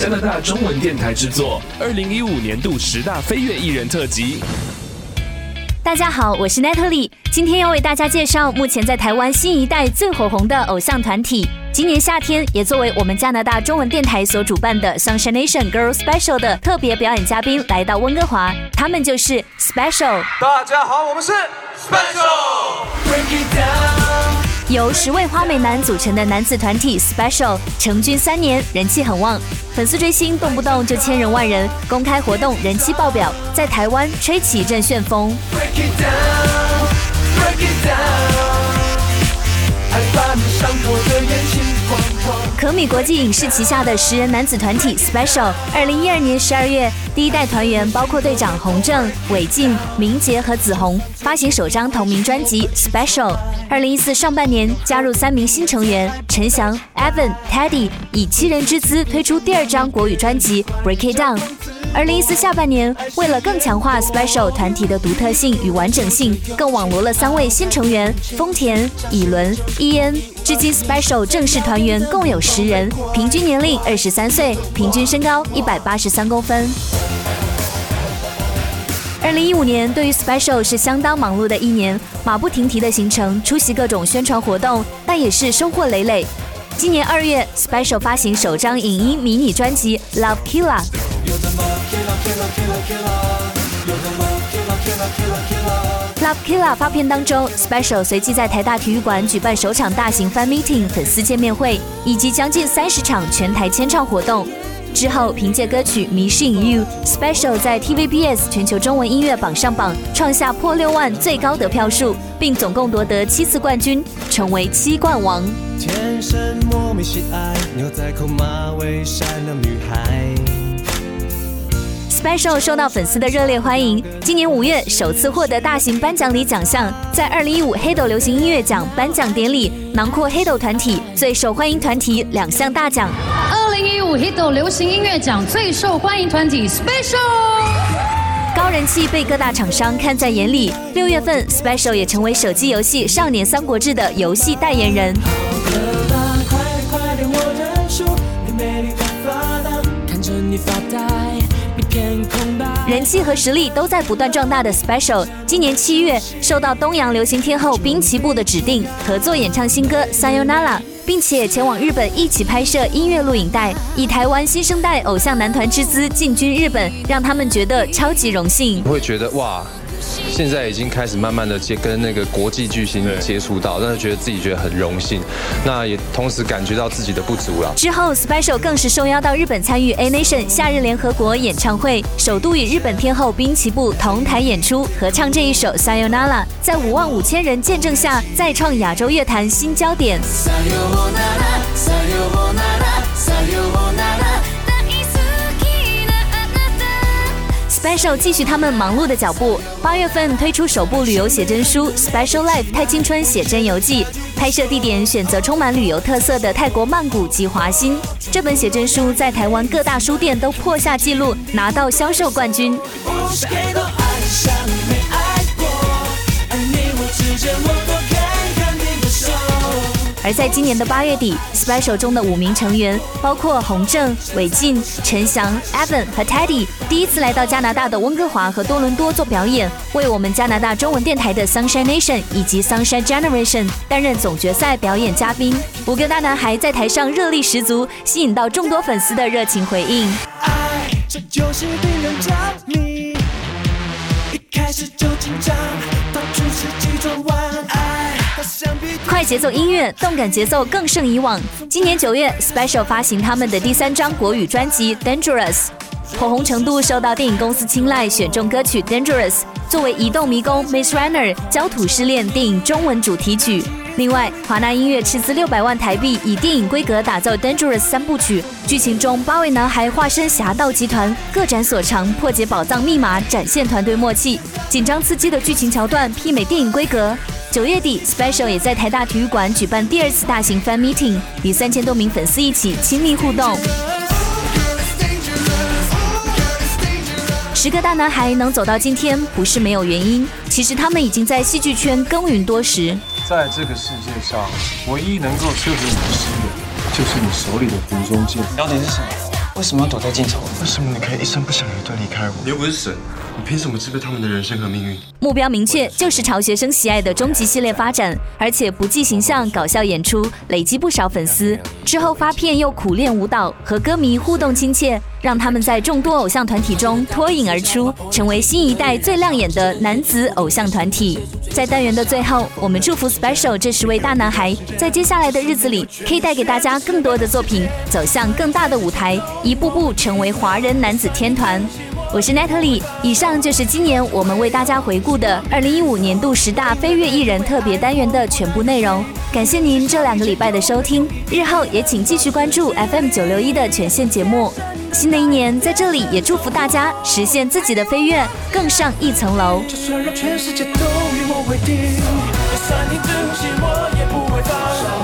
加拿大中文电台制作，2015年度10大飞跃艺人特辑。 大家好，我是 Natalie， 今天要为大家介绍目前在台湾新一代最火红的偶像团体。今年夏天也作为我们加拿大中文电台所主办的 Sunshine Nation Girls Special 的特别表演嘉宾来到温哥华，他们就是 Special。 大家好，我们是 Special。 由10位花美男组成的男子团体 Special 成军3年，人气很旺，粉丝追星动不动就1000人万人，公开活动人气爆表，在台湾吹起一阵旋风。可米国际影视旗下的10人男子团体 Special， 2012年12月，第一代团员包括队长洪正、韦静、明杰和子红，发行首张同名专辑 Special。2014上半年加入3名新成员陈翔、Evan、Teddy， 以7人之姿推出第2张国语专辑 Break It Down。2014下半年，为了更强化 Special 团体的独特性与完整性，更网罗了3位新成员丰田、以伦、伊恩。至今 Special 正式团员共有10人，平均年龄23岁，平均身高183公分。2015年对于 Special 是相当忙碌的一年，马不停蹄的行程，出席各种宣传活动，但也是收获累累。今年2月 ，Special 发行首张影音迷你专辑《Love Killa》。Love Killa 发片当中 ，Special 随即在台大体育馆举办首场大型 Fan Meeting 粉丝见面会，以及将近30场全台签唱活动。之后，凭借歌曲《Missing You》，Special 在 TVBS 全球中文音乐榜上榜，创下破6万最高得票数，并总共夺得7次冠军，成为7冠王。天生莫名喜爱牛仔裤马尾善良女孩。Special 受到粉丝的热烈欢迎，今年5月首次获得大型颁奖礼奖项，在2015黑斗流行音乐奖颁奖典礼囊括黑斗团体、最受欢迎团体2项大奖。 2015黑斗流行音乐奖最受欢迎团体 Special， 高人气被各大厂商看在眼里。6月份 ，Special 也成为手机游戏《少年三国志》的游戏代言人。人气和实力都在不断壮大的 Special， 今年7月受到东洋流行天后滨崎步的指定，合作演唱新歌《Sayonara》，并且前往日本一起拍摄音乐录影带，以台湾新生代偶像男团之姿进军日本，让他们觉得超级荣幸。 会觉得哇，现在已经开始慢慢的跟那个国际巨星接触到，但是觉得很荣幸，那也同时感觉到自己的不足啦。 之后 Special 更是受邀到日本参与 A Nation 夏日联合国演唱会，首度与日本天后滨崎步同台演出，合唱这一首 Sayonara， 在5万5千人见证下，再创亚洲乐坛新焦点。Special 继续他们忙碌的脚步，8月份推出首部旅游写真书《Special Life 太青春写真游记》，拍摄地点选择充满旅游特色的泰国曼谷及华欣。这本写真书在台湾各大书店都破下纪录，拿到销售冠军。而在今年的8月底 ，Special 中的5名成员，包括洪正、韦静、陈翔、Evan 和 Teddy， 第一次来到加拿大的温哥华和多伦多做表演，为我们加拿大中文电台的 Sunshine Nation 以及 Sunshine Generation 担任总决赛表演嘉宾。5个大男孩在台上热力十足，吸引到众多粉丝的热情回应。爱，这就是令人着迷，一开始就紧张，到处是几桩晚安。快节奏音乐，动感节奏更胜以往。今年9月 ，Special 发行他们的第3张国语专辑《Dangerous》，火红程度受到电影公司青睐，选中歌曲《Dangerous》作为《移动迷宫》Maze Runner 焦土失恋电影中文主题曲。另外，华纳音乐斥资600万台币，以电影规格打造《Dangerous》3部曲。剧情中，8位男孩化身侠盗集团，各展所长，破解宝藏密码，展现团队默契。紧张刺激的剧情桥段媲美电影规格。9月底 ，Special 也在台大体育馆举办第2次大型 Fan Meeting， 与3000多名粉丝一起亲密互动。10个大男孩能走到今天，不是没有原因。其实他们已经在戏剧圈耕耘多时。 在这个世界上，唯一能够彻底你的心的，就是你手里的胡宗剑。 到底是什么？ 为什么要躲在镜头？ 为什么你可以一声不响的就离开我？你又不是神，你凭什么支配他们的人生和命运？ 目标明确，就是朝学生喜爱的终极系列发展，而且不计形象，搞笑演出，累积不少粉丝。之后发片又苦练舞蹈，和歌迷互动亲切，让他们在众多偶像团体中脱颖而出，成为新一代最亮眼的男子偶像团体。在单元的最后，我们祝福 Special 这10位大男孩，在接下来的日子里，可以带给大家更多的作品，走向更大的舞台，一步步成为华人男子天团。我是 Natalie， 以上就是今年我们为大家回顾的2015年度10大飞跃艺人特别单元的全部内容。感谢您这2个礼拜的收听，日后也请继续关注 FM961的全线节目。新的一年，在这里也祝福大家实现自己的飞跃，更上一层楼。 就算让全世界都与我为敌，就算你自信，我也不会放。